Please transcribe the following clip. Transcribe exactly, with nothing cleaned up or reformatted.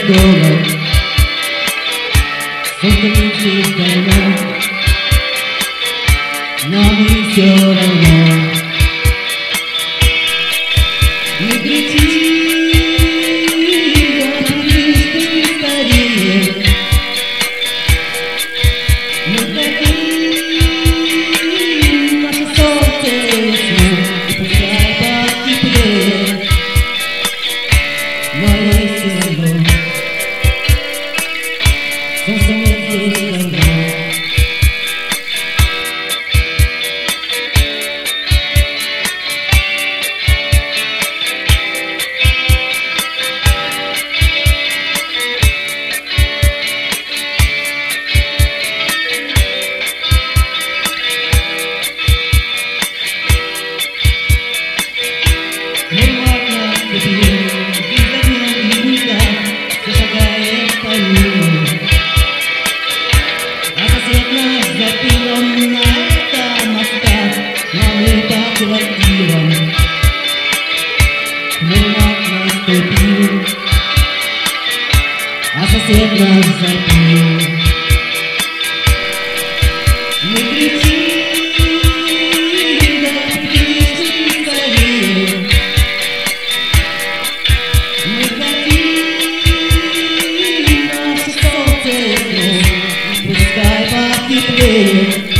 школа, солнце летит давно, нам и все равно. Не кричи, говоришь ты скорее, мы хотим наше солнце весну, и пускай потеплее мое село. Солнце летит давно. А сосед нас запил. Не кричи, да кричи скорее, мы хотим наше солнце весну, пускай потеплее.